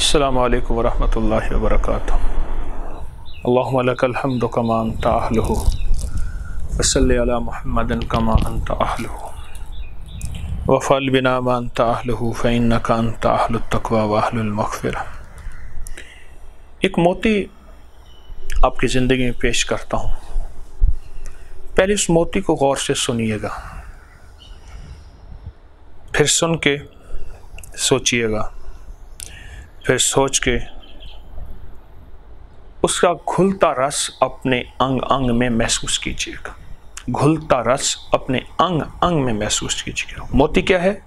السلام علیکم ورحمۃ اللہ وبرکاتہ۔ اللہم لک الحمد کما انت اہلہ وصلی علی محمد کما انت اہلہ وفعل بنا ما انت اہلہ فانک انت اہل التقوی واہل المغفرہ۔ ایک موتی آپ کی زندگی میں پیش کرتا ہوں، پہلے اس موتی کو غور سے سنیے گا، پھر سن کے سوچیے گا، پھر سوچ کے اس کا گھلتا رس اپنے انگ انگ میں محسوس کیجیے گا، گھلتا رس اپنے انگ انگ میں محسوس کیجیے گا۔ موتی کیا ہے؟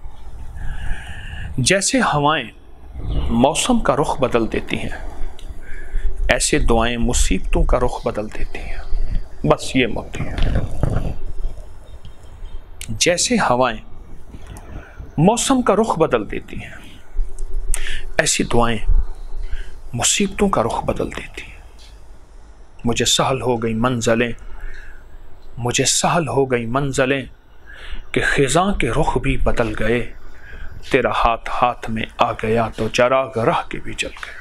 جیسے ہوائیں موسم کا رخ بدل دیتی ہیں، ایسے دعائیں مصیبتوں کا رخ بدل دیتی ہیں۔ بس یہ موتی ہے۔ جیسے ہوائیں موسم کا رخ بدل دیتی ہیں، ایسی دعائیں مصیبتوں کا رخ بدل دیتی ہیں۔ مجھے سہل ہو گئی منزلیں، مجھے سہل ہو گئی منزلیں کہ خزاں کے رخ بھی بدل گئے، تیرا ہاتھ ہاتھ میں آ گیا تو چراغ راہ کے بھی جل گئے۔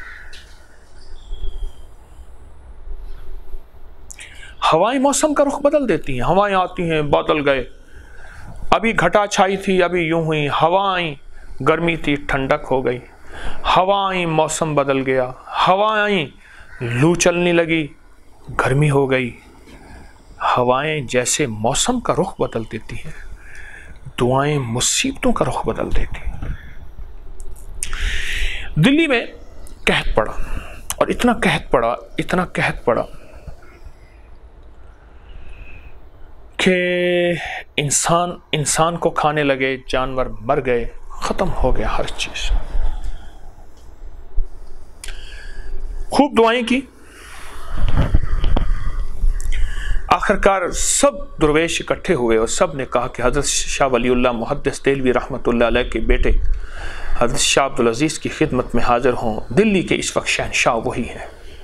ہوائیں موسم کا رخ بدل دیتی ہیں، ہوائیں آتی ہیں، بادل گئے، ابھی گھٹا چھائی تھی، ابھی یوں ہوئی، ہوائیں گرمی تھی، ٹھنڈک ہو گئی، ہوائیں موسم بدل گیا، ہوائیں لو چلنے لگی، گرمی ہو گئی۔ ہوائیں جیسے موسم کا رخ بدل دیتی ہیں، دعائیں مصیبتوں کا رخ بدل دیتی ہیں۔ دلی میں قحط پڑا، اور اتنا قحط پڑا، اتنا قحط پڑا کہ انسان کو کھانے لگے، جانور مر گئے، ختم ہو گیا ہر چیز۔ خوب دعائیں کی، آخرکار سب درویش اکٹھے ہوئے اور سب نے کہا کہ حضرت شاہ ولی اللہ محدث دہلوی رحمۃ اللہ علیہ کے بیٹے حضرت شاہ عبدالعزیز کی خدمت میں حاضر ہوں۔ دلی کے اس وقت شہنشاہ وہی ہیں۔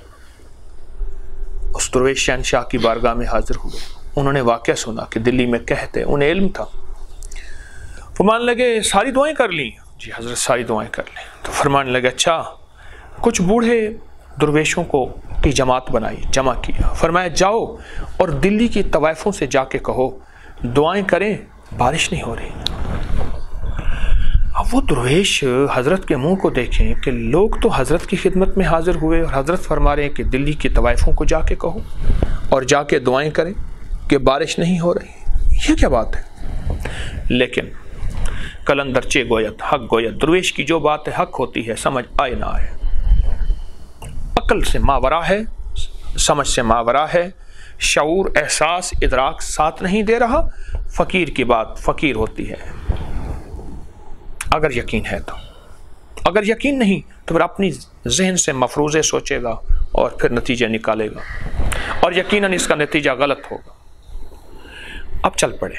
اس درویش شہنشاہ کی بارگاہ میں حاضر ہوئے، انہوں نے واقعہ سنا کہ دلی میں قحط ہے، انہیں علم تھا۔ فرمانے لگے ساری دعائیں کر لیں؟ جی حضرت ساری دعائیں کر لیں۔ تو فرمانے لگے اچھا، کچھ بوڑھے درویشوں کو کی جماعت بنائی، جمع کیا، فرمایا جاؤ اور دلی کی طوائفوں سے جا کے کہو دعائیں کریں، بارش نہیں ہو رہی۔ اب وہ درویش حضرت کے منہ کو دیکھیں کہ لوگ تو حضرت کی خدمت میں حاضر ہوئے اور حضرت فرما رہے ہیں کہ دلی کی طوائفوں کو جا کے کہو اور جا کے دعائیں کریں کہ بارش نہیں ہو رہی، یہ کیا بات ہے؟ لیکن کلندر چے گویت حق گویت، درویش کی جو بات حق ہوتی ہے، سمجھ آئے نہ آئے، عقل سے ماورا ہے، سمجھ سے ماورا ہے، شعور احساس ادراک ساتھ نہیں دے رہا، فقیر کی بات فقیر ہوتی ہے۔ اگر یقین ہے تو، اگر یقین نہیں تو پھر اپنی ذہن سے مفروضے سوچے گا اور پھر نتیجہ نکالے گا، اور یقیناً اس کا نتیجہ غلط ہوگا۔ اب چل پڑے،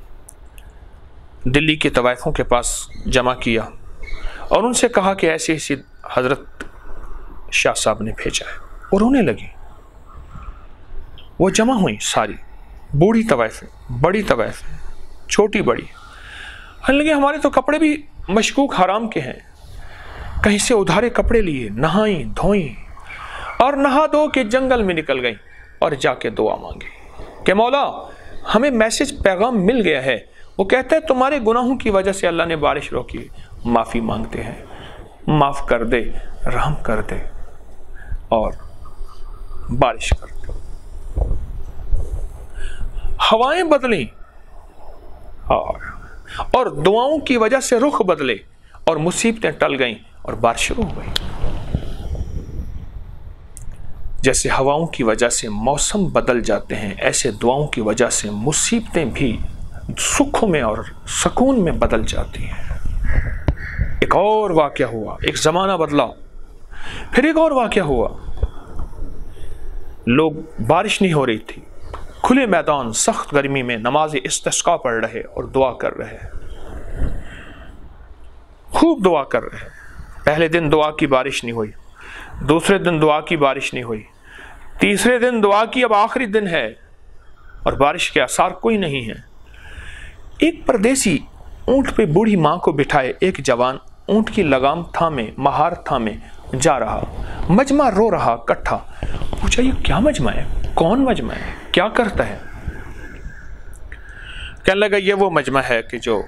دلی کی طوائفوں کے پاس جمع کیا اور ان سے کہا کہ ایسی ایسی حضرت شاہ صاحب نے بھیجا ہے، اور رونے لگی۔ وہ جمع ہوئی ساری، بوڑھی طوائفیں، بڑی طوائفیں، چھوٹی بڑی، کہنے لگے ہمارے تو کپڑے بھی مشکوک حرام کے ہیں، کہیں سے ادھارے کپڑے لیے، نہائیں دھوئیں، اور نہا دھو کے جنگل میں نکل گئیں اور جا کے دعا مانگی کہ مولا ہمیں میسج پیغام مل گیا ہے، وہ کہتا ہے تمہارے گناہوں کی وجہ سے اللہ نے بارش روکی، معافی مانگتے ہیں، معاف کر دے، رحم کر دے اور بارش کر دے۔ ہوائیں بدلیں اور دعاؤں کی وجہ سے رخ بدلے اور مصیبتیں ٹل گئیں اور بارش شروع ہو گئی۔ جیسے ہواؤں کی وجہ سے موسم بدل جاتے ہیں، ایسے دعاؤں کی وجہ سے مصیبتیں بھی سکھوں میں اور سکون میں بدل جاتی ہیں۔ ایک اور واقعہ ہوا، ایک زمانہ بدلا، پھر ایک اور واقعہ ہوا، لوگ بارش نہیں ہو رہی تھی، کھلے میدان سخت گرمی میں نماز استسقاء پڑھ رہے اور دعا کر رہے، خوب دعا کر رہے۔ پہلے دن دعا کی بارش نہیں ہوئی، دوسرے دن دعا کی بارش نہیں ہوئی، تیسرے دن دعا کی، اب آخری دن ہے اور بارش کے آثار کوئی نہیں ہے۔ ایک پردیسی اونٹ پہ بوڑھی ماں کو بٹھائے ایک جوان اونٹ کی لگام تھامے مہار تھامے جا رہا، مجمع رو رہا کٹھا۔ پوچھا یہ کیا مجمع ہے، کون مجمع ہے، کیا کرتا ہے؟ کہنے لگا یہ وہ مجمع ہے کہ جو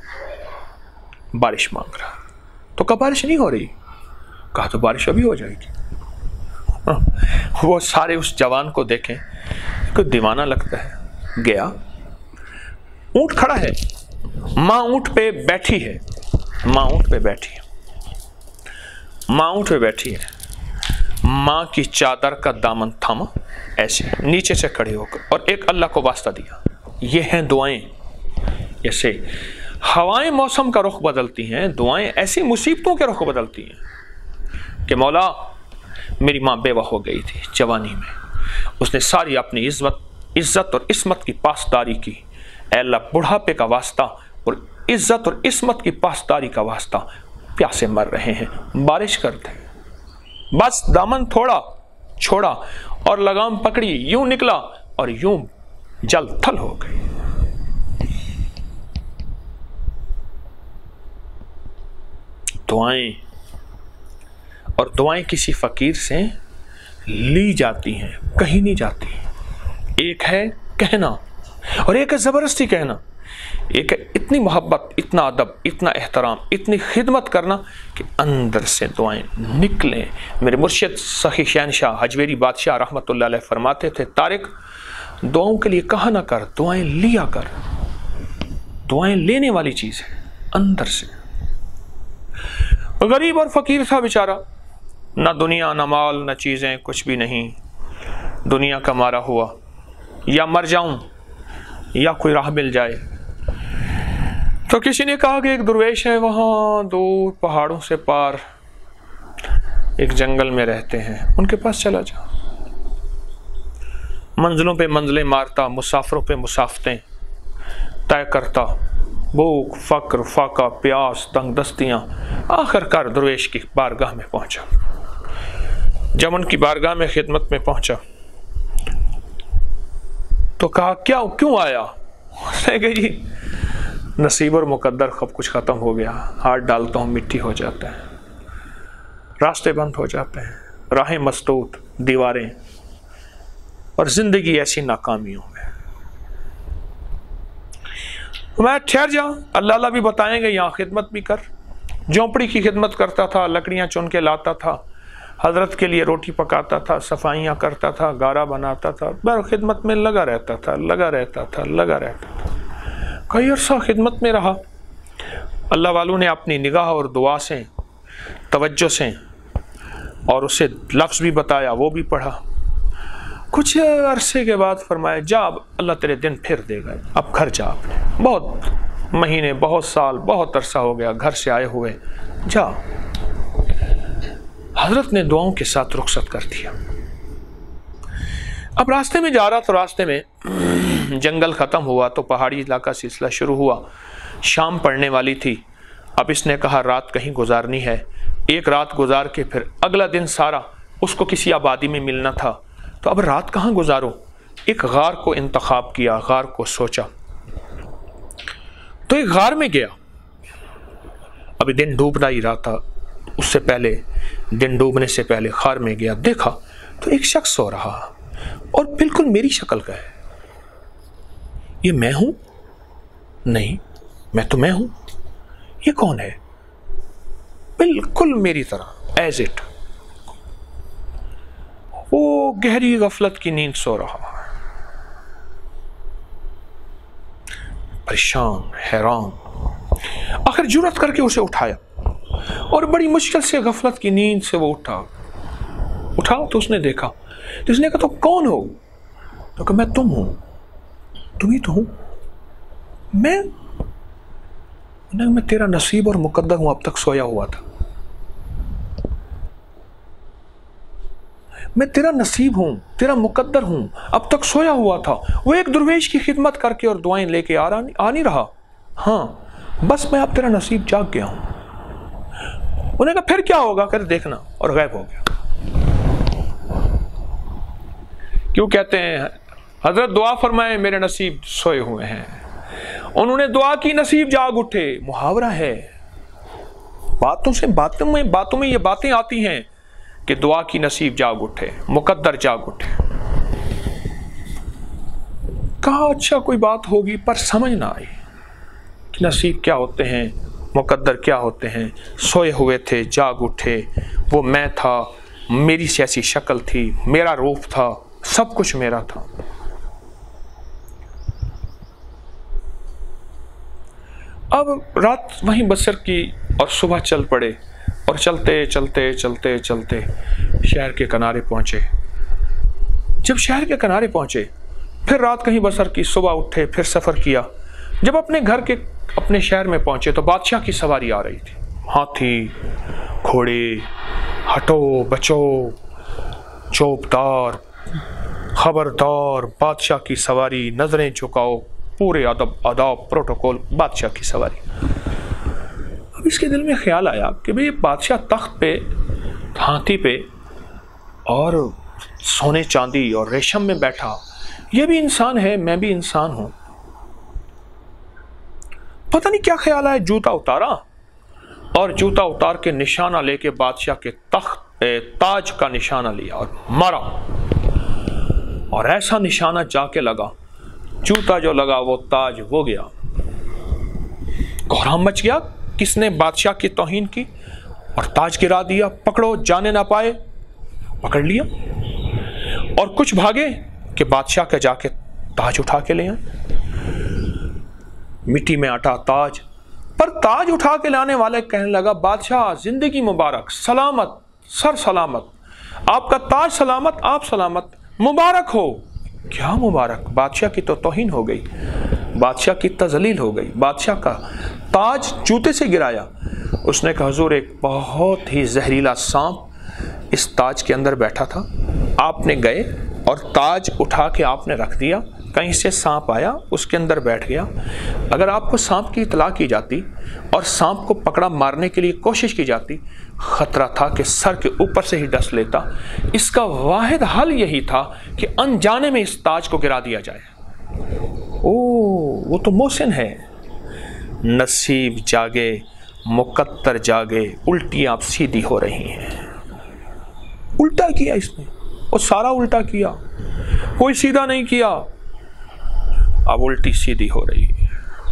بارش مانگ رہا۔ تو کب بارش نہیں ہو رہی؟ کہا تو بارش ابھی ہو جائے گی۔ وہ سارے اس جوان کو دیکھیں، کوئی دیوانہ لگتا ہے۔ گیا، اونٹ کھڑا ہے، ماں اونٹ پہ بیٹھی ہے، ماں اونٹ پہ بیٹھی ہے، ماں اونٹ پہ بیٹھی ہے، ماں کی چادر کا دامن تھاما ایسے نیچے سے کھڑے ہو کر، اور ایک اللہ کو واسطہ دیا۔ یہ ہیں دعائیں۔ جیسے ہوائیں موسم کا رخ بدلتی ہیں، دعائیں ایسی مصیبتوں کے رخ بدلتی ہیں کہ مولا میری ماں بیوہ ہو گئی تھی جوانی میں، اس نے ساری اپنی عزت اور عصمت کی پاسداری کی، اے اللہ بڑھاپے کا واسطہ اور عزت اور عصمت کی پاسداری کا واسطہ، پیاسے مر رہے ہیں، بارش کر دے۔ بس دامن تھوڑا چھوڑا اور لگام پکڑی، یوں نکلا اور یوں جل تھل ہو گئی۔ دعائیں، اور دعائیں کسی فقیر سے لی جاتی ہیں، کہیں نہیں جاتی۔ ایک ہے کہنا اور ایک ہے زبردستی کہنا، ایک ہے اتنی محبت، اتنا ادب، اتنا احترام، اتنی خدمت کرنا کہ اندر سے دعائیں نکلیں۔ میرے مرشد سخی شہنشاہ حجویری بادشاہ رحمۃ اللہ علیہ فرماتے تھے، طارق دعاؤں کے لیے کہا نہ کر، دعائیں لیا کر۔ دعائیں لینے والی چیز ہے اندر سے۔ غریب اور فقیر تھا بیچارہ، نہ دنیا نہ مال نہ چیزیں، کچھ بھی نہیں، دنیا کا مارا ہوا، یا مر جاؤں یا کوئی راہ مل جائے۔ تو کسی نے کہا کہ ایک درویش ہے وہاں دور پہاڑوں سے پار ایک جنگل میں رہتے ہیں، ان کے پاس چلا جا، منزلوں پہ منزلیں مارتا، مسافروں پہ مسافتیں طے کرتا، بھوک فقر فاقہ پیاس تنگ دستیاں، آخر کار درویش کی بارگاہ میں پہنچا۔ جب ان کی بارگاہ میں خدمت میں پہنچا تو کہا کیوں آیا؟ کہ جی نصیب اور مقدر سب کچھ ختم ہو گیا، ہاتھ ڈالتا ہوں مٹی ہو جاتا ہے، راستے بند ہو جاتے ہیں، راہیں مسدود، دیواریں، اور زندگی ایسی ناکامیوں میں۔ میں ٹھہر جا، اللہ اللہ بھی بتائیں گے، یہاں خدمت بھی کر۔ جھونپڑی کی خدمت کرتا تھا، لکڑیاں چن کے لاتا تھا، حضرت کے لیے روٹی پکاتا تھا، صفائیاں کرتا تھا، گارا بناتا تھا، بہر خدمت میں لگا رہتا تھا۔ کئی عرصہ خدمت میں رہا، اللہ والوں نے اپنی نگاہ اور دعا سے، توجہ سے، اور اسے لفظ بھی بتایا، وہ بھی پڑھا۔ کچھ عرصے کے بعد فرمایا جا، اب اللہ تیرے دن پھر دے گا، اب گھر جا۔ بہت مہینے، بہت سال، بہت عرصہ ہو گیا گھر سے آئے ہوئے، جا۔ حضرت نے دعاؤں کے ساتھ رخصت کر دیا۔ اب راستے میں جا رہا تو راستے میں جنگل ختم ہوا تو پہاڑی علاقہ سلسلہ شروع ہوا، شام پڑنے والی تھی۔ اب اس نے کہا رات کہیں گزارنی ہے، ایک رات گزار کے پھر اگلا دن سارا اس کو کسی آبادی میں ملنا تھا، تو اب رات کہاں گزارو؟ ایک غار کو انتخاب کیا، غار کو سوچا تو ایک غار میں گیا۔ ابھی دن ڈوبنا ہی رہا تھا، اس سے پہلے دن ڈوبنے سے پہلے غار میں گیا، دیکھا تو ایک شخص سو رہا اور بالکل میری شکل کا ہے۔ یہ میں ہوں؟ نہیں، میں تو میں ہوں۔ یہ کون ہے؟ بالکل میری طرح، ایز اٹ۔ وہ گہری غفلت کی نیند سو رہا ہے، پریشان حیران۔ آخر جرأت کر کے اسے اٹھایا اور بڑی مشکل سے غفلت کی نیند سے وہ اٹھا تو اس نے دیکھا، تو اس نے کہا تو کون ہو؟ تو کہا میں تم ہوں۔ تم ہی تو ہوں؟ میں تیرا نصیب اور مقدر ہوں، اب تک سویا ہوا تھا۔ میں تیرا نصیب ہوں، تیرا مقدر ہوں، اب تک سویا ہوا تھا۔ وہ ایک درویش کی خدمت کر کے اور دعائیں لے کے آ نہیں رہا، ہاں بس میں اب تیرا نصیب جاگ گیا ہوں۔ انہوں نے کہا پھر کیا ہوگا؟ کر دیکھنا، اور غائب ہو گیا۔ کیوں کہتے ہیں حضرت دعا فرمائے میرے نصیب سوئے ہوئے ہیں، انہوں نے دعا کی نصیب جاگ اٹھے، محاورہ ہے۔ باتوں میں یہ باتیں آتی ہیں کہ دعا کی نصیب جاگ اٹھے، مقدر جاگ اٹھے۔ کہا اچھا کوئی بات ہوگی، پر سمجھ نہ آئی کہ نصیب کیا ہوتے ہیں، مقدر کیا ہوتے ہیں۔ سوئے ہوئے تھے، جاگ اٹھے، وہ میں تھا، میری سیاسی شکل تھی، میرا روپ تھا، سب کچھ میرا تھا۔ اب رات وہیں بسر کی اور صبح چل پڑے، اور چلتے چلتے چلتے چلتے شہر کے کنارے پہنچے۔ جب شہر کے کنارے پہنچے، پھر رات کہیں بسر کی، صبح اٹھے، پھر سفر کیا۔ جب اپنے گھر کے اپنے شہر میں پہنچے تو بادشاہ کی سواری آ رہی تھی، ہاتھی، گھوڑے، ہٹو بچو، چوبدار، خبردار، بادشاہ کی سواری، نظریں جھکاؤ، پورے آداب پروٹوکول، بادشاہ کی سواری۔ اب اس کے دل میں خیال آیا کہ بھئی بادشاہ تخت پہ، ہاتھی پہ اور سونے چاندی اور ریشم میں بیٹھا، یہ بھی انسان ہے، میں بھی انسان ہوں۔ پتہ نہیں کیا خیال آیا، جوتا اتارا اور جوتا اتار کے نشانہ لے کے بادشاہ کے تاج کا نشانہ لیا اور مارا، اور ایسا نشانہ جا کے لگا، جوتا جو لگا وہ تاج وہ گیا۔ کوہرام مچ گیا، کس نے بادشاہ کی توہین کی اور تاج گرا دیا، پکڑو جانے نہ پائے، پکڑ لیا، اور کچھ بھاگے کہ بادشاہ کا جا کے تاج اٹھا کے لے آئے۔ مٹی میں اٹا تاج، پر تاج اٹھا کے لانے والے کہنے لگا بادشاہ زندگی مبارک، سلامت، سر سلامت، آپ کا تاج سلامت، آپ سلامت، مبارک ہو۔ کیا مبارک؟ بادشاہ کی تو توہین ہو گئی، بادشاہ کی تذلیل ہو گئی، بادشاہ کا تاج جوتے سے گرایا۔ اس نے کہا حضور ایک بہت ہی زہریلا سانپ اس تاج کے اندر بیٹھا تھا، آپ نے گئے اور تاج اٹھا کے آپ نے رکھ دیا، کہیں سے سانپ آیا اس کے اندر بیٹھ گیا۔ اگر آپ کو سانپ کی اطلاع کی جاتی اور سانپ کو پکڑا مارنے کے لیے کوشش کی جاتی، خطرہ تھا کہ سر کے اوپر سے ہی ڈس لیتا۔ اس کا واحد حل یہی تھا کہ انجانے میں اس تاج کو گرا دیا جائے۔ وہ تو محسن ہے۔ نصیب جاگے، مقدر جاگے، الٹیاں اب سیدھی ہو رہی ہیں۔ الٹا کیا اس نے، اور سارا الٹا کیا، کوئی سیدھا نہیں کیا، اب الٹی سیدھی ہو رہی ہے۔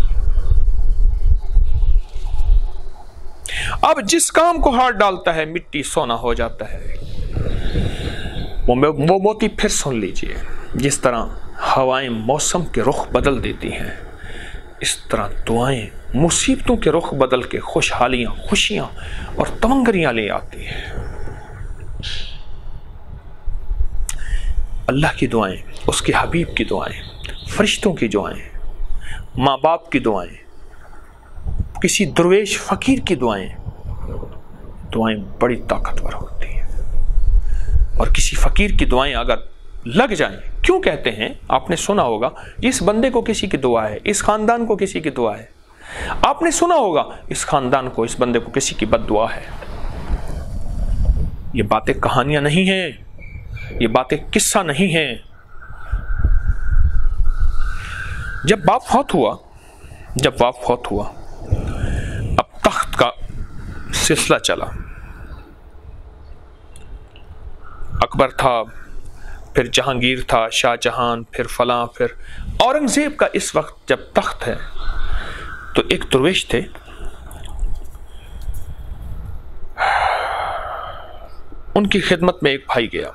اب جس کام کو ہاتھ ڈالتا ہے مٹی سونا ہو جاتا ہے۔ وہ موتی پھر سن لیجئے، جس طرح ہوائیں موسم کے رخ بدل دیتی ہیں، اس طرح دعائیں مصیبتوں کے رخ بدل کے خوشحالیاں، خوشیاں اور تمنگریاں لے آتی ہیں۔ اللہ کی دعائیں، اس کے حبیب کی دعائیں، فرشتوں کی دعائیں، ماں باپ کی دعائیں، کسی درویش فقیر کی دعائیں بڑی طاقتور ہوتی ہیں۔ اور کسی فقیر کی دعائیں اگر لگ جائیں، کیوں کہتے ہیں، آپ نے سنا ہوگا اس بندے کو کسی کی دعا ہے، اس خاندان کو کسی کی دعا ہے، آپ نے سنا ہوگا اس خاندان کو، اس بندے کو کسی کی بد دعا ہے۔ یہ باتیں کہانیاں نہیں ہیں، یہ باتیں قصہ نہیں ہیں۔ جب باپ فوت ہوا، اب تخت کا سلسلہ چلا۔ اکبر تھا، پھر جہانگیر تھا، شاہ جہان، پھر فلاں، پھر اورنگزیب کا اس وقت جب تخت ہے تو ایک درویش تھے، ان کی خدمت میں ایک بھائی گیا۔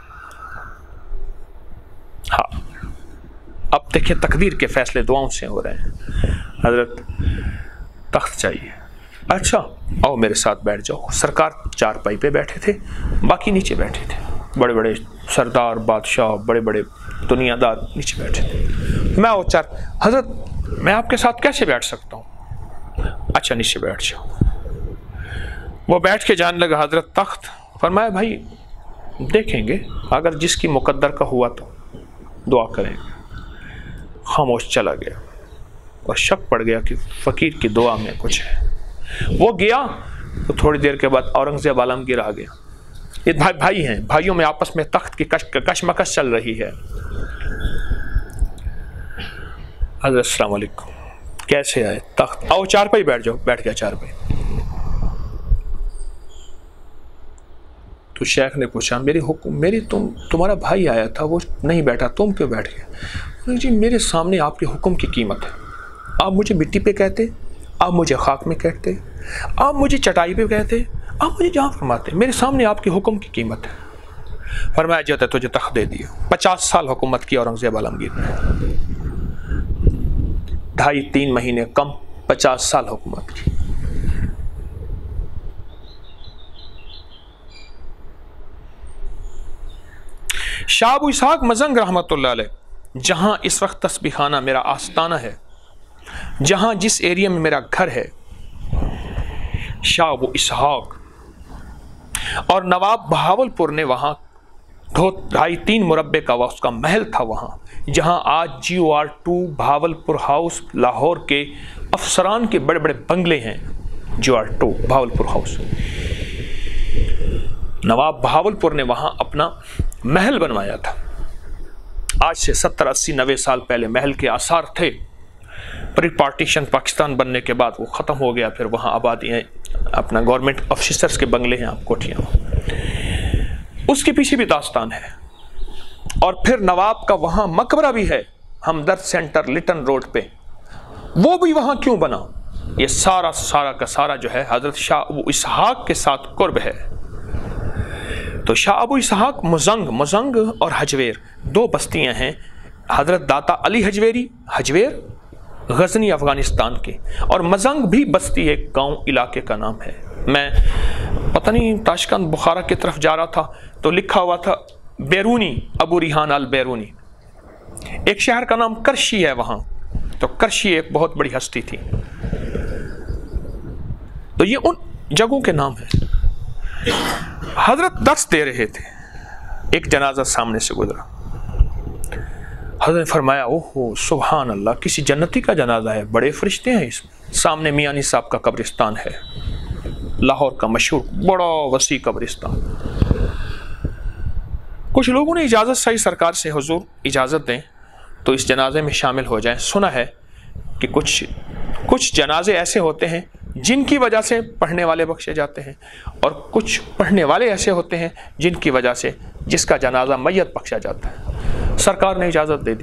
ہاں، اب دیکھیں تقدیر کے فیصلے دعاؤں سے ہو رہے ہیں۔ حضرت تخت چاہیے، اچھا آؤ میرے ساتھ بیٹھ جاؤ۔ سرکار چارپائی پہ بیٹھے تھے، باقی نیچے بیٹھے تھے، بڑے بڑے سردار، بادشاہ، بڑے بڑے دنیا دار نیچے بیٹھے تھے۔ میں حضرت میں آپ کے ساتھ کیسے بیٹھ سکتا ہوں؟ اچھا نیچے بیٹھ جاؤ۔ وہ بیٹھ کے جانے لگا حضرت تخت، فرمایا بھائی دیکھیں گے، اگر جس کی مقدر کا ہوا تو دعا کریں گے۔ خاموش چلا گیا اور شک پڑ گیا کہ فقیر کی دعا میں کچھ ہے۔ وہ گیا تو تھوڑی دیر کے بعد اورنگزیب عالمگیر آ گیا۔ یہ بھائی ہیں، بھائیوں میں آپس میں تخت کی کشمکش چل رہی ہے۔ حضرت السلام علیکم، کیسے آئے؟ تخت، آؤ چارپائی بیٹھ جاؤ۔ بیٹھ گیا چارپائی۔ تو شیخ نے پوچھا تمہارا بھائی آیا تھا وہ نہیں بیٹھا، تم کیوں بیٹھ گئے؟ جی میرے سامنے آپ کے حکم کی قیمت ہے، آپ مجھے مٹی پہ کہتے، آپ مجھے خاک میں کہتے، آپ مجھے چٹائی پہ کہتے، آپ مجھے جہاں فرماتے، میرے سامنے آپ کے حکم کی قیمت ہے۔ فرمایا جاتا ہے تجھے تخت دے دیا۔ 50 سال حکومت کی اورنگزیب عالمگیر نے، 2.5-3 مہینے کم، 50 سال حکومت کی۔ شاہ ابو اسحاق مزنگ رحمۃ اللہ علیہ، جہاں اس وقت تسبیح خانہ میرا آستانہ ہے، جہاں جس ایریا میں میرا گھر ہے، شاہ ابو اسحاق اور نواب بہاول پور نے وہاں 2.5-3 مربع کا اس کا محل تھا، وہاں جہاں آج GOR2 بہاول پور ہاؤس لاہور کے افسران کے بڑے بڑے بنگلے ہیں۔ GOR2 بہاول پور ہاؤس، نواب بہاول پور نے وہاں اپنا محل بنوایا تھا۔ آج سے 70 80 90 سال پہلے محل کے آثار تھے، پری پارٹیشن پاکستان بننے کے بعد وہ ختم ہو گیا، پھر وہاں آبادی ہیں، اپنا گورنمنٹ آفیسرز کے بنگلے ہیں، آپ کوٹھیاں، اس کے پیچھے بھی داستان ہے۔ اور پھر نواب کا وہاں مقبرہ بھی ہے، ہمدرد سینٹر لٹن روڈ پہ، وہ بھی وہاں کیوں بنا؟ یہ سارا کا سارا جو ہے حضرت شاہ ابو اسحاق کے ساتھ قرب ہے۔ تو شاہ ابو اسحاق مزنگ اور حجویر 2 بستیاں ہیں، حضرت داتا علی حجویری، حجویر غزنی افغانستان کے، اور مزنگ بھی بستی ایک گاؤں علاقے کا نام ہے۔ میں پتہ نہیں تاشقند بخارا کی طرف جا رہا تھا تو لکھا ہوا تھا بیرونی، ابو ریحان البیرونی۔ ایک شہر کا نام کرشی ہے وہاں، تو کرشی ایک بہت بڑی ہستی تھی۔ تو یہ ان جگہوں کے نام ہیں۔ حضرت درس دے رہے تھے، ایک جنازہ سامنے سے گزرا، حضرت نے فرمایا اوہ سبحان اللہ، کسی جنتی کا جنازہ ہے، بڑے فرشتے ہیں اس میں۔ سامنے میانی صاحب کا قبرستان ہے، لاہور کا مشہور بڑا وسیع قبرستان۔ کچھ لوگوں نے اجازت صحیح سرکار سے، حضور اجازت دیں تو اس جنازے میں شامل ہو جائیں۔ سنا ہے کہ کچھ جنازے ایسے ہوتے ہیں جن کی وجہ سے پڑھنے والے بخشے جاتے ہیں، اور کچھ پڑھنے والے ایسے ہوتے ہیں جن کی وجہ سے جس کا جنازہ میت بخشا جاتا ہے۔ سرکار نے اجازت دے دی،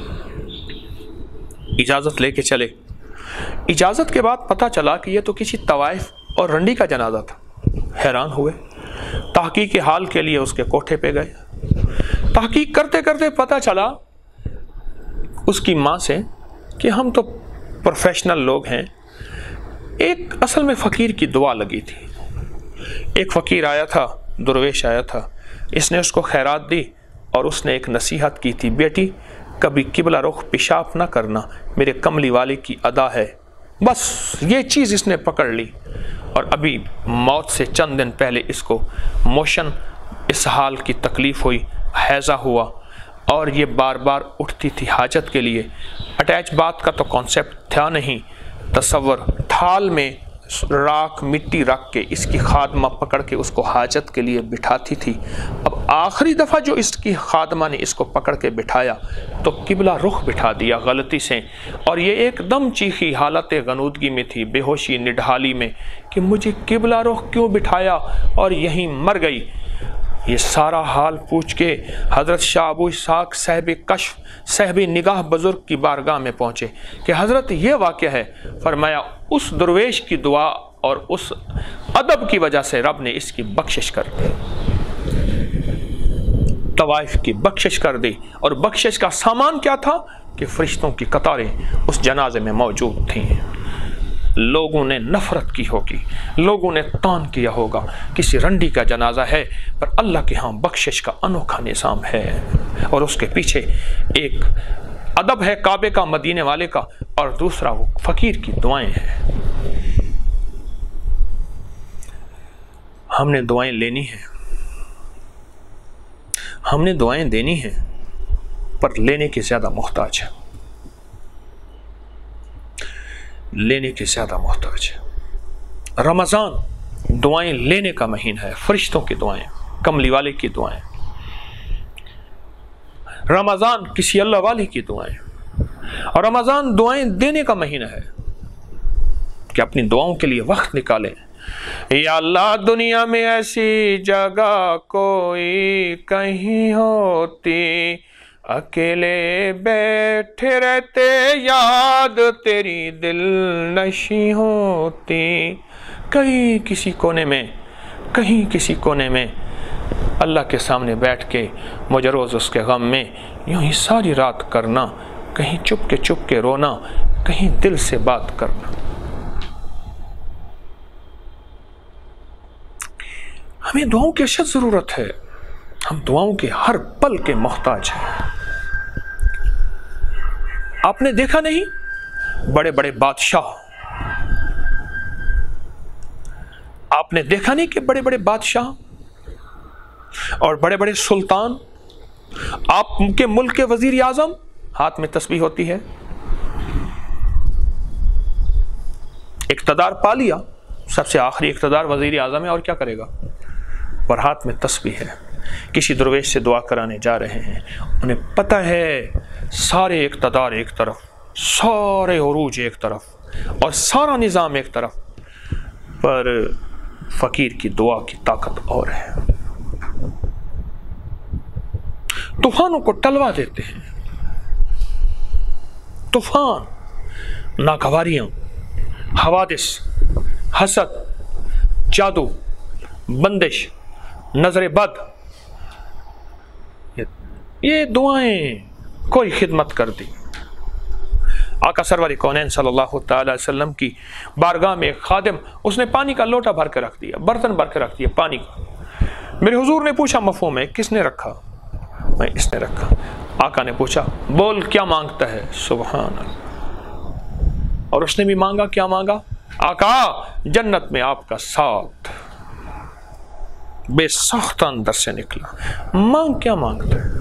اجازت لے کے چلے۔ اجازت کے بعد پتہ چلا کہ یہ تو کسی طوائف اور رنڈی کا جنازہ تھا۔ حیران ہوئے، تحقیق حال کے لیے اس کے کوٹھے پہ گئے۔ تحقیق کرتے کرتے پتہ چلا اس کی ماں سے کہ ہم تو پروفیشنل لوگ ہیں، ایک اصل میں فقیر کی دعا لگی تھی۔ ایک فقیر آیا تھا، درویش آیا تھا، اس نے اس کو خیرات دی اور اس نے ایک نصیحت کی تھی، بیٹی کبھی قبلہ رخ پیشاب نہ کرنا، میرے کملی والے کی ادا ہے۔ بس یہ چیز اس نے پکڑ لی، اور ابھی موت سے چند دن پہلے اس کو موشن اسہال کی تکلیف ہوئی، حیضہ ہوا، اور یہ بار بار اٹھتی تھی حاجت کے لیے۔ اٹیچ بات کا تو کانسیپٹ تھا نہیں، تصور تھال میں راکھ مٹی رکھ کے اس کی خادمہ پکڑ کے اس کو حاجت کے لیے بٹھاتی تھی۔ اب آخری دفعہ جو اس کی خادمہ نے اس کو پکڑ کے بٹھایا تو قبلہ رخ بٹھا دیا غلطی سے، اور یہ ایک دم چیخی، حالت غنودگی میں تھی، بے ہوشی نڈھالی میں، کہ مجھے قبلہ رخ کیوں بٹھایا، اور یہیں مر گئی۔ یہ سارا حال پوچھ کے حضرت شاہ ابو اسحاق صاحب کشف، صاحب نگاہ بزرگ کی بارگاہ میں پہنچے کہ حضرت یہ واقعہ ہے۔ فرمایا اس درویش کی دعا اور اس ادب کی وجہ سے رب نے اس کی بخشش کر دی، طوائف کی بخشش کر دی۔ اور بخشش کا سامان کیا تھا کہ فرشتوں کی قطاریں اس جنازے میں موجود تھیں۔ لوگوں نے نفرت کی ہوگی، لوگوں نے تان کیا ہوگا، کسی رنڈی کا جنازہ ہے، پر اللہ کے ہاں بخشش کا انوکھا نظام ہے، اور اس کے پیچھے ایک ادب ہے کعبے کا، مدینے والے کا، اور دوسرا وہ فقیر کی دعائیں ہیں۔ ہم نے دعائیں لینی ہیں، ہم نے دعائیں دینی ہیں، پر لینے کے زیادہ محتاج ہے، لینے کے زیادہ محتاج ہے۔ رمضان دعائیں لینے کا مہینہ ہے، فرشتوں کی دعائیں، کملی والے کی دعائیں۔ رمضان کسی اللہ والے کی دعائیں، اور رمضان دعائیں دینے کا مہینہ ہے، کہ اپنی دعاؤں کے لیے وقت نکالیں، या अल्लाह दुनिया में ऐसी जगह कोई कहीं होती, अकेले बैठे रहते याद तेरी दिल नशी होती। कहीं किसी कोने में अल्लाह के सामने बैठ के मुझे रोज़ उसके गम में यूं ही सारी रात करना, कहीं चुप के रोना, कहीं दिल से बात करना। हमें दुआओं की अशद ज़रूरत है। हम दुआओं के हर पल के मोहताज हैं। आपने देखा नहीं, बड़े बड़े बादशाह, आपने देखा नहीं कि बड़े बड़े बादशाह और बड़े बड़े सुल्तान, आपके मुल्क के वजीर आजम हाथ में तस्बीह होती है, इक़्तिदार पा लिया, सबसे आखिरी इक़्तिदार वजीर आजम है और क्या करेगा, पर हाथ में तस्बीह है। किसी दरवेश से दुआ कराने जा रहे हैं, उन्हें पता है सारे इक़्तिदार एक तरफ, सारे उरूज एक तरफ और सारा निज़ाम एक तरफ, पर फ़कीर की दुआ की ताकत और है। तूफानों को टलवा देते हैं। तूफान, नागवारियां, हवादिस, हसद, जादू, बंदिश, नजर बद, ये दुआएं कोई खिदमत कर दी। आका सरवर कौनैन सल्लल्लाहु अलैहि वसल्लम की बारगाह में एक खादिम, उसने पानी का लोटा भर के रख दिया, बर्तन भर के रख दिया पानी का। मेरे हुजूर ने पूछा मफ़हूम है, किसने रखा? मैं, इसने रखा। आका ने पूछा, बोल क्या मांगता है? सुभान अल्लाह। और उसने भी मांगा, क्या मांगा? आका जन्नत में आपका साथ। बेसख्त अंदर से निकला। मांग क्या मांगता है?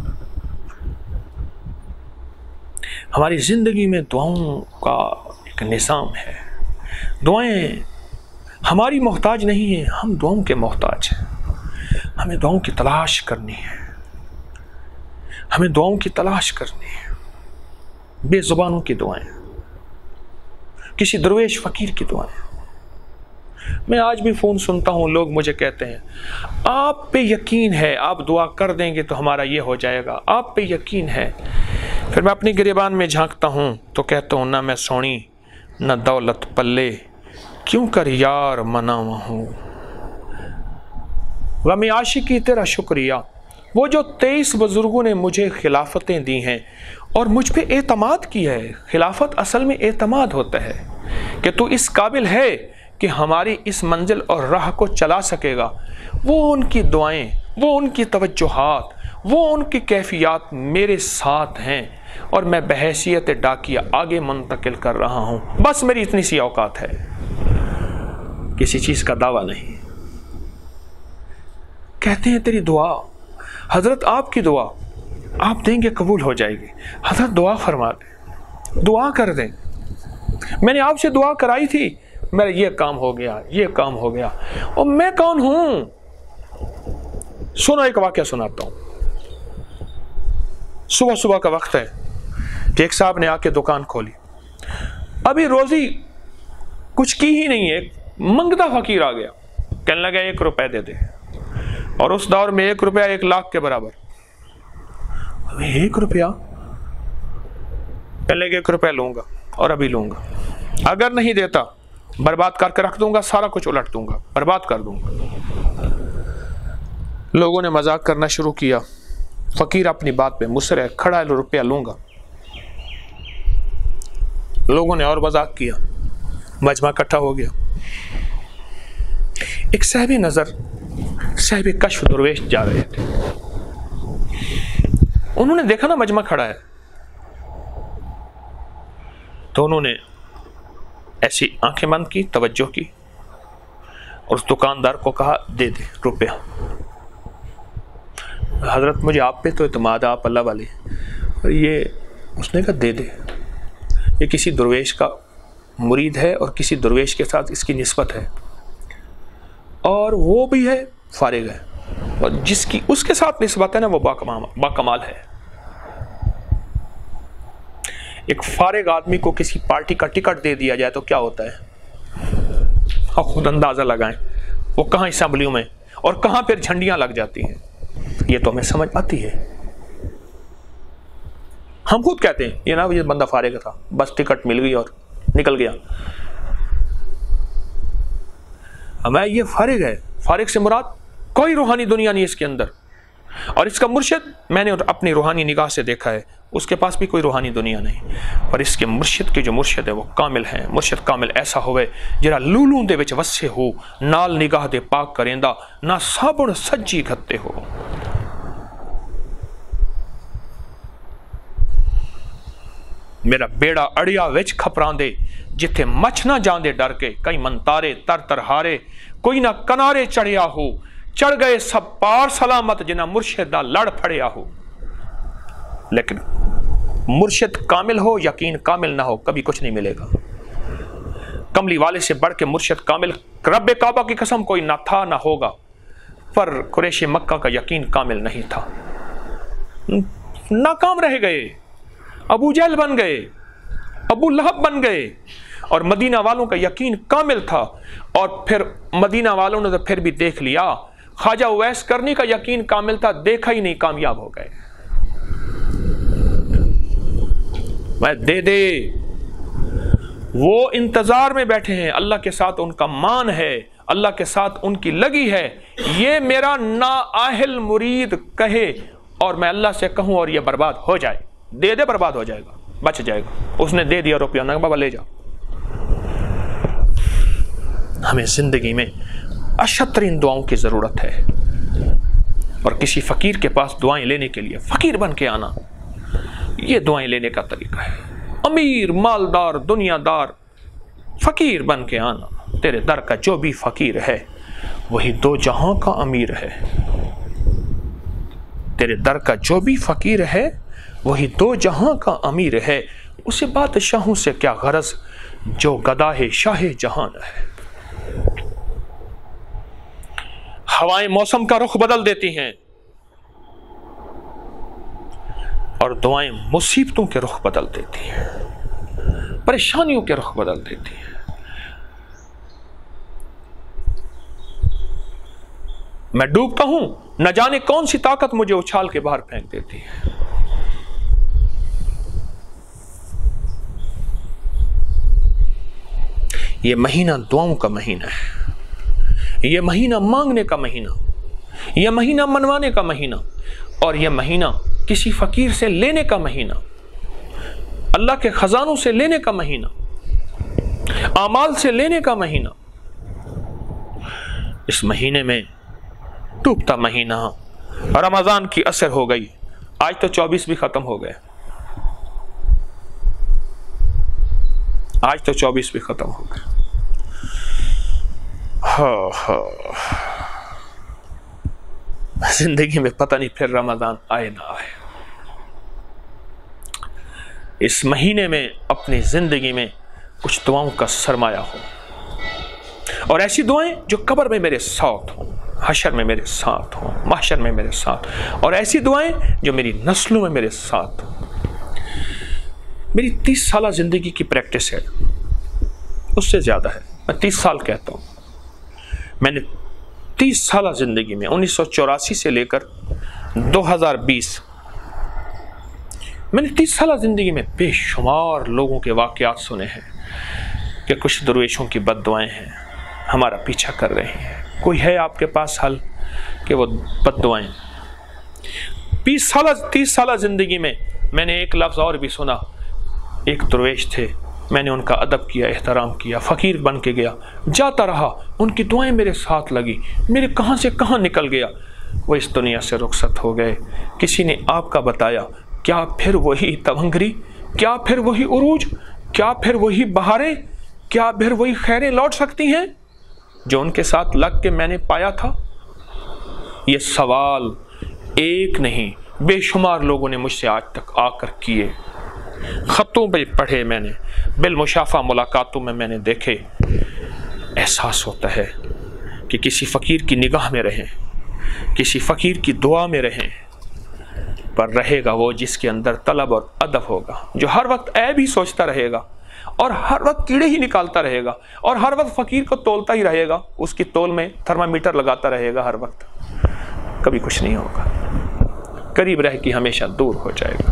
हमारी जिंदगी में दुआओं का एक निज़ाम है। दुआएं हमारी मोहताज नहीं है, हम दुआओं के मोहताज हैं। हमें दुआओं की तलाश करनी है, हमें दुआओं की तलाश करनी है। बेज़ुबानों की दुआएं, किसी दरवेश फ़कीर की दुआएं। मैं आज भी फ़ोन सुनता हूँ, लोग मुझे कहते हैं आप पे यकीन है, आप दुआ कर देंगे तो हमारा ये हो जाएगा, आप पे यकीन है। फिर मैं अपनी गिरेबान में झांकता हूँ तो कहता हूँ, ना मैं सोनी न दौलत पल्ले, क्यों कर यार मनावा हूँ। गम आशिकी तेरा शुक्रिया, वो जो 23 बुजुर्गों ने मुझे खिलाफतें दी हैं और मुझ पे एतमाद किया है। खिलाफत असल में एतमाद होता है कि तू इस काबिल है कि हमारी इस मंजिल और राह को चला सकेगा। वो उनकी दुआएं, वो उनकी तवज्जुहात, वो उनकी कैफियत मेरे साथ हैं और मैं बहैसियत डाकिया आगे मुंतकिल कर रहा हूँ। बस मेरी इतनी सी औकात है, किसी चीज़ का दावा नहीं। कहते हैं तेरी दुआ हज़रत, आपकी दुआ आप देंगे कबूल हो जाएगी। हज़रत दुआ फरमा दें, दुआ कर दें। मैंने आपसे दुआ कराई थी, मेरा ये काम हो गया, ये काम हो गया। और मैं कौन हूँ? सुनो एक वाक़या सुनाता हूँ। सुबह सुबह का वक्त है कि एक साहब ने आके दुकान खोली। अभी रोज़ी कुछ की ही नहीं है, मंगता फ़कीर आ गया, कहने लगा 1 रुपए दे दे। और उस दौर में 1 रुपया 1 लाख के बराबर। अभी 1 रुपया, कहने लगे 1 रुपया लूँगा और अभी लूँगा, अगर नहीं देता बर्बाद करके रख दूंगा, सारा कुछ उलट दूंगा, बर्बाद कर दूंगा। लोगों ने मजाक करना शुरू किया। फकीर अपनी बात पे मुसर है, खड़ा है, रुपया लूंगा। लोगों ने और मजाक किया, मजमा इकट्ठा हो गया। एक साहिब नजर, साहिब कश्फ दरवेश जा रहे थे। उन्होंने देखा ना मजमा खड़ा है, तो उन्होंने ऐसी आंखें बंद की, तवज्जो की और उस दुकानदार को कहा दे दे रुपया। हजरत मुझे आप पे तो एतमाद, आप अल्लाह वाले। और ये उसने कहा दे दे। ये किसी दरवेश का मुरीद है और किसी दरवेश के साथ इसकी निस्बत है और वो भी है फारिग है, और जिसकी उसके साथ निस्बत है ना वो बाकमाल है। एक फारिग आदमी को किसी पार्टी का टिकट दे दिया जाए तो क्या होता है? اور خود اندازہ لگائیں وہ کہاں اسمبلیوں میں اور کہاں پھر جھنڈیاں لگ جاتی ہیں. یہ تو ہمیں سمجھ آتی ہے. ہم خود کہتے ہیں یہ بندہ فارغ تھا، بس ٹکٹ مل گئی اور نکل گیا. ہمیں یہ فارغ ہے، فارغ سے مراد کوئی روحانی دنیا نہیں اس کے اندر. اور اس کا مرشد میں نے اپنی روحانی نگاہ سے دیکھا ہے، اس کے پاس بھی کوئی روحانی دنیا نہیں. پر اس کے مرشد کے جو مرشد ہے وہ کامل ہیں. مرشد کامل ایسا ہوئے جڑا لولوں دے وچ وسے ہو، نال نگاہ دے پاک کریندا، نہ صابن سجی گھتے ہو. میرا بیڑا اڑیا وچ کھپراندے، جتھے مچھ نہ جاندے ڈر کے. کئی منتارے تر تر ہارے، کوئی نہ کنارے چڑھیا ہو. چڑھ گئے سب پار سلامت، جنہ مرشد دا لڑ پھڑیا ہو. لیکن مرشد کامل ہو، یقین کامل نہ ہو، کبھی کچھ نہیں ملے گا. کملی والے سے بڑھ کے مرشد کامل رب کعبہ کی قسم کوئی نہ تھا نہ ہوگا. پر قریش مکہ کا یقین کامل نہیں تھا، ناکام رہ گئے. ابو جہل بن گئے، ابو لہب بن گئے. اور مدینہ والوں کا یقین کامل تھا. اور پھر مدینہ والوں نے تو پھر بھی دیکھ لیا. خواجہ اویس کرنی کا یقین کامل تھا، دیکھا ہی نہیں، کامیاب ہو گئے. میں دے وہ انتظار میں بیٹھے ہیں، اللہ کے ساتھ ان کا مان ہے، اللہ کے ساتھ ان کی لگی ہے. یہ میرا نااہل مرید کہے اور میں اللہ سے کہوں اور یہ برباد ہو جائے، دے برباد ہو جائے گا، بچ جائے گا. اس نے دے دیا روپیہ، نہ بابا لے جا. ہمیں زندگی میں اشد ترین دعاؤں کی ضرورت ہے. اور کسی فقیر کے پاس دعائیں لینے کے لیے فقیر بن کے آنا، یہ دعائیں لینے کا طریقہ ہے. امیر، مالدار، دنیا دار، فقیر بن کے آنا. تیرے در کا جو بھی فقیر ہے وہی دو جہاں کا امیر ہے. تیرے در کا جو بھی فقیر ہے وہی دو جہاں کا امیر ہے. اسے بادشاہوں سے کیا غرض جو گداہ شاہ جہان ہے. ہوائیں موسم کا رخ بدل دیتی ہیں اور دعائیں مصیبتوں کے رخ بدل دیتی ہیں، پریشانیوں کے رخ بدل دیتی ہیں. میں ڈوبتا ہوں، نہ جانے کون سی طاقت مجھے اچھال کے باہر پھینک دیتی ہے. یہ مہینہ دعاؤں کا مہینہ ہے، یہ مہینہ مانگنے کا مہینہ، یہ مہینہ منوانے کا مہینہ، اور یہ مہینہ کسی فقیر سے لینے کا مہینہ، اللہ کے خزانوں سے لینے کا مہینہ، اعمال سے لینے کا مہینہ. اس مہینے میں ڈوبتا مہینہ رمضان کی اثر ہو گئی. آج تو 24 بھی ختم ہو گئے، آج تو 24 بھی ختم ہو گئے. زندگی میں پتہ نہیں پھر رمضان آئے نہ آئے. اس مہینے میں اپنی زندگی میں کچھ دعاؤں کا سرمایہ ہو، اور ایسی دعائیں جو قبر میں میرے ساتھ ہوں، حشر میں میرے ساتھ ہوں، محشر میں میرے ساتھ، اور ایسی دعائیں جو میری نسلوں میں میرے ساتھ ہوں. میری 30 سالہ زندگی کی پریکٹس ہے، اس سے زیادہ ہے، میں 30 سال کہتا ہوں. میں نے 30 سالہ زندگی میں 1984 سے لے کر 2020 میں نے 30 سالہ زندگی میں بے شمار لوگوں کے واقعات سنے ہیں کہ کچھ درویشوں کی بد دعائیں ہیں، ہمارا پیچھا کر رہے ہیں. کوئی ہے آپ کے پاس حل کہ وہ بد دعائیں؟ 30 سالہ زندگی میں نے ایک لفظ اور بھی سنا. ایک درویش تھے، میں نے ان کا ادب کیا، احترام کیا، فقیر بن کے گیا، جاتا رہا، ان کی دعائیں میرے ساتھ لگی، میرے کہاں سے کہاں نکل گیا. وہ اس دنیا سے رخصت ہو گئے. کسی نے آپ کا بتایا، کیا پھر وہی تونگری، کیا پھر وہی عروج، کیا پھر وہی بہاریں، کیا پھر وہی خیریں لوٹ سکتی ہیں جو ان کے ساتھ لگ کے میں نے پایا تھا؟ یہ سوال ایک نہیں، بے شمار لوگوں نے مجھ سے آج تک آ کر کیے. خطوں پہ پڑھے میں نے، بالمشافہ ملاقاتوں میں نے دیکھے. احساس ہوتا ہے کہ کسی فقیر کی نگاہ میں رہیں، کسی فقیر کی دعا میں رہیں، پر رہے گا وہ جس کے اندر طلب اور ادب ہوگا، جو ہر وقت عیب ہی سوچتا رہے گا، اور ہر وقت کیڑے ہی نکالتا رہے گا اور ہر وقت فقیر کو تولتا ہی رہے گا، اس کی تول میں تھرمامیٹر لگاتا رہے گا ہر وقت، کبھی کچھ نہیں ہوگا، قریب رہ کے ہمیشہ دور ہو جائے گا۔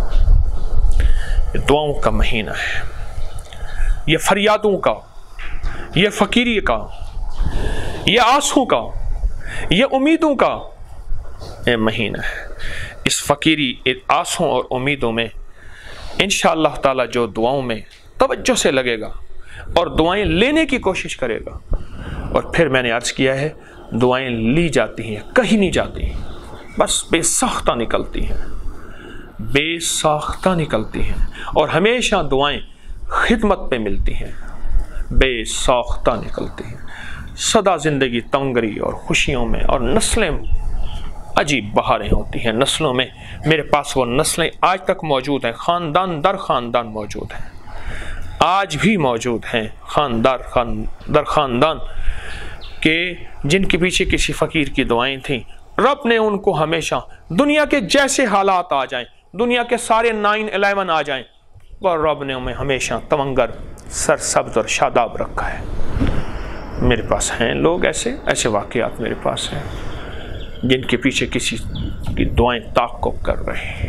یہ دعاؤں کا مہینہ ہے، یہ فریادوں کا، یہ فقیری کا، یہ آنسوں کا، یہ امیدوں کا یہ مہینہ ہے۔ اس فقیری آنسوں اور امیدوں میں انشاءاللہ تعالی جو دعاؤں میں توجہ سے لگے گا اور دعائیں لینے کی کوشش کرے گا، اور پھر میں نے عرض کیا ہے دعائیں لی جاتی ہیں، کہیں نہیں جاتی، بس بے ساختہ نکلتی ہیں، بے ساختہ نکلتی ہیں، اور ہمیشہ دعائیں خدمت پہ ملتی ہیں، بے ساختہ نکلتی ہیں۔ سدا زندگی تمغری اور خوشیوں میں، اور نسلیں عجیب بہاریں ہوتی ہیں نسلوں میں۔ میرے پاس وہ نسلیں آج تک موجود ہیں، خاندان در خاندان موجود ہیں، آج بھی موجود ہیں، در خاندان کہ جن کے پیچھے کسی فقیر کی دعائیں تھیں، رب نے ان کو ہمیشہ دنیا کے جیسے حالات آ جائیں، دنیا کے سارے 9/11 آ جائیں، اور رب نے انہیں ہمیشہ تمنگر سرسبز اور شاداب رکھا ہے۔ میرے پاس ہیں لوگ ایسے واقعات میرے پاس ہیں جن کے پیچھے کسی کی دعائیں تعاقب کر رہے ہیں۔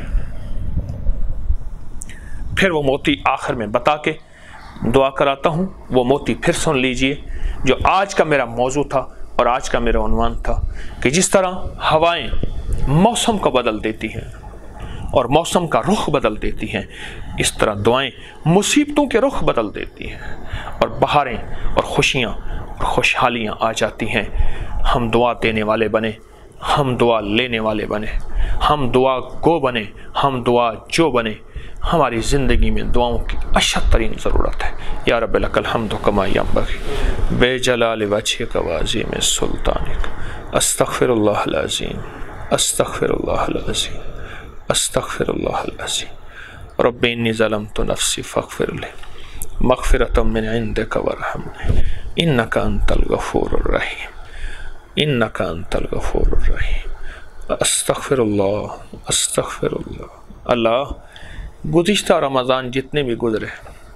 پھر وہ موتی آخر میں بتا کے دعا کراتا ہوں، وہ موتی پھر سن لیجئے جو آج کا میرا موضوع تھا اور آج کا میرا عنوان تھا، کہ جس طرح ہوائیں موسم کو بدل دیتی ہیں اور موسم کا رخ بدل دیتی ہیں، اس طرح دعائیں مصیبتوں کے رخ بدل دیتی ہیں، اور بہاریں اور خوشیاں اور خوشحالیاں آ جاتی ہیں۔ ہم دعا دینے والے بنے، ہم دعا لینے والے بنے، ہم دعا گو بنے، ہم دعا جو بنے۔ ہماری زندگی میں دعاؤں کی اشد ترین ضرورت ہے۔ یا رب لک الحمد کما ینبغی بے جلال وجہک وعظیم سلطانک۔ استغفر اللہ العظیم، استغفر اللہ العظیم، استغفر اللہ العظیم۔ رب انی ظلمت نفسی فاغفر لی مغفرۃ من عندک وارحمنی انک انت الغفور الرحیم، انک انت الغفور الرحیم۔ استغفر اللہ، استغفر اللہ۔ اللہ گزشتہ رمضان جتنے بھی گزرے،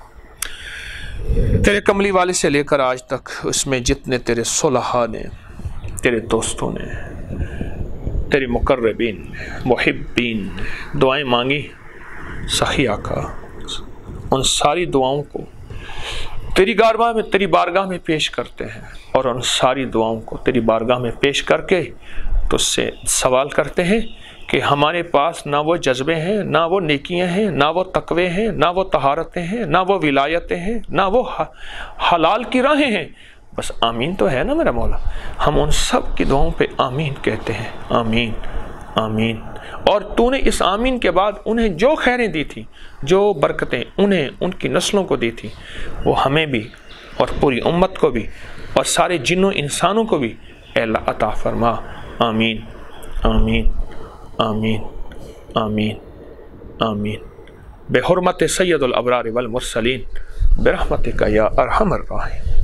تیرے کملی والے سے لے کر آج تک، اس میں جتنے تیرے صلحاء نے، تیرے دوستوں نے، تیرے مقربین نے، محبین نے دعائیں مانگی، سخی آقا ان ساری دعاؤں کو تیری بارگاہ میں پیش کرتے ہیں، اور ان ساری دعاؤں کو تیری بارگاہ میں پیش کر کے تجھ سے سوال کرتے ہیں کہ ہمارے پاس نہ وہ جذبے ہیں، نہ وہ نیکیاں ہیں، نہ وہ تقوے ہیں، نہ وہ طہارتیں ہیں، نہ وہ ولایتیں ہیں، نہ وہ حلال کی راہیں ہیں، بس آمین تو ہے نا میرا مولا۔ ہم ان سب کی دعاؤں پہ آمین کہتے ہیں، آمین آمین۔ اور تو نے اس آمین کے بعد انہیں جو خیریں دی تھی، جو برکتیں انہیں ان کی نسلوں کو دی تھی، وہ ہمیں بھی اور پوری امت کو بھی اور سارے جنوں انسانوں کو بھی اے اللہ عطا فرما۔ آمین آمین آمین آمین آمین بحرمت سید الابرار والمرسلین برحمتک یا ارحم الراحمین۔